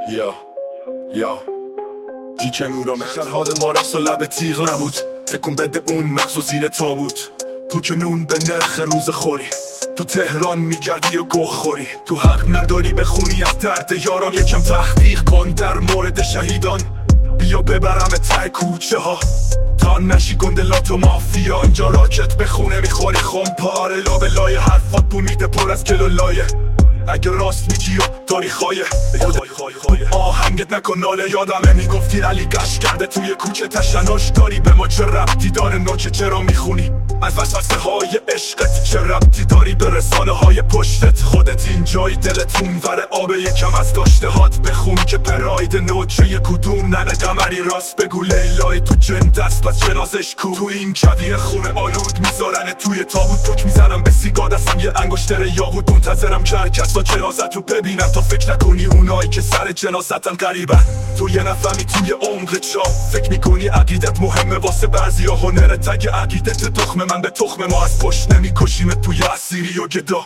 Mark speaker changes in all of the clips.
Speaker 1: یا جیکن او را مشرحال ما رفت و لب تیغ نبود. تکون بده اون مغز و زیر تابوت. تو که نون به نرخ روز خوری، تو تهران میگردی و گوه خوری. تو حق نداری بخونی از درد یاران. یکم تحقیق کن در مورد شهیدان. بیا ببرم تای کوچه ها تا نشی گندلات و مافیا. اینجا راکت بخونه میخوری خمپاره. لابه لای حرفات بومیده پر از کلولایه. اگه راست میگی و داری خایه آهنگت نکن ناله. یادمه میگفتی علی گشت کرده توی کوچه تشناش داری. به ما چه ربطی داره نوچه؟ چرا میخونی از وسوسه های عشقت؟ چه ربطی داری به رسانه های پشتت؟ خودت اینجای دلت اونور آبه. یکم از داشته هات بخون که پراید نوچه ی کدوم ننه قمری. راست بگو لیلای تو جند است پس جنازش کو؟ تو این کویر خونه آلود میذارن توی تابوت. توک میزنم به سیگار دستم یه انگشتر یاقوت. منتظرم که هر کس با جنازت رو ببینم تا فکر نکنی اونایی که سر جنازتن غریبن. تو یه نفهمی توی عمق چا فکر میکنی عقیدت مهمه واسه بعضی ها. هنرت اگه عقیدت تخم من به تخم ما از پشت نمیکشیمت توی اسیری و گدا.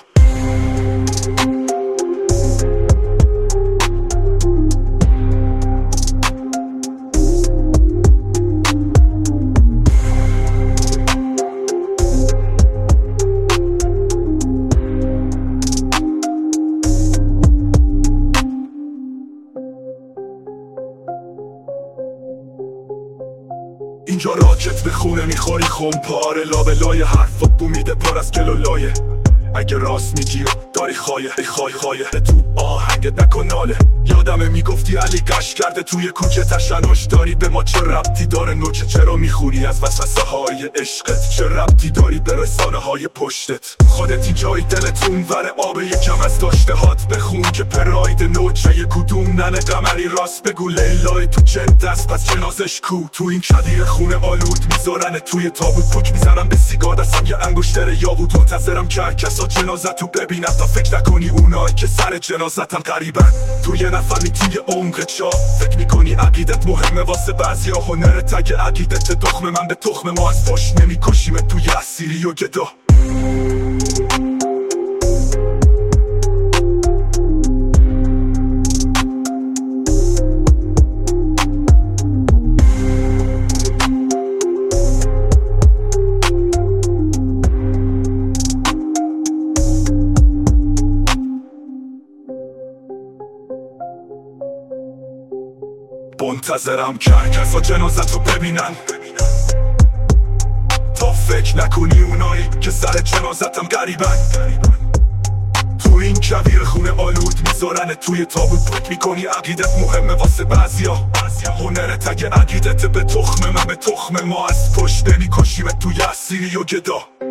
Speaker 1: اینجا راکت به خونه میخوری خمپاره. لابه لای حرفات بومیده پر از کلولایه. اگه راست میگی و داری خایه تو آهنگت نکن ناله. یادمه میگفتی علی گشت کرده توی کوچه تشناش داری. به ما چه ربطی داره نوچه؟ چرا میخونی از وسوسه های عشقت؟ چه ربطی داری به رسانه های پشتت؟ خودت اینجای دلت اونور آبه. یکم از داشته هات بخون که پراید نوچه ی کدوم ننه قمری. راست بگو لیلای تو جند است پس جنازش کو؟ تو این کویر خونه آلود میذارن توی تابوت. پوک میزنم به سیگار دستم یه انگشتر یاقوت. منتظرم که هر کس جنازت رو ببینم تا فکر نکنی اونایی که سر جنازتن غریبن. تو یه نفهمی توی عمق چا فکر میکنی عقیدت مهمه واسه بعضی ها. هنرت اگه عقیدت تخم من به تخم ما از پشت نمیکشیمت توی اسیری و گدا. منتظرم که هر کسا جنازت رو ببینن تا فکر نکنی اونایی که سر جنازتم غریبن. تو این کویر خونه آلود میذارن توی تابوت. فکر میکنی عقیدت مهمه واسه بعضیا. هنرت اگه عقیدت به تخم من به تخم ما از پشت نمیکشیمت توی اسیری و گدا.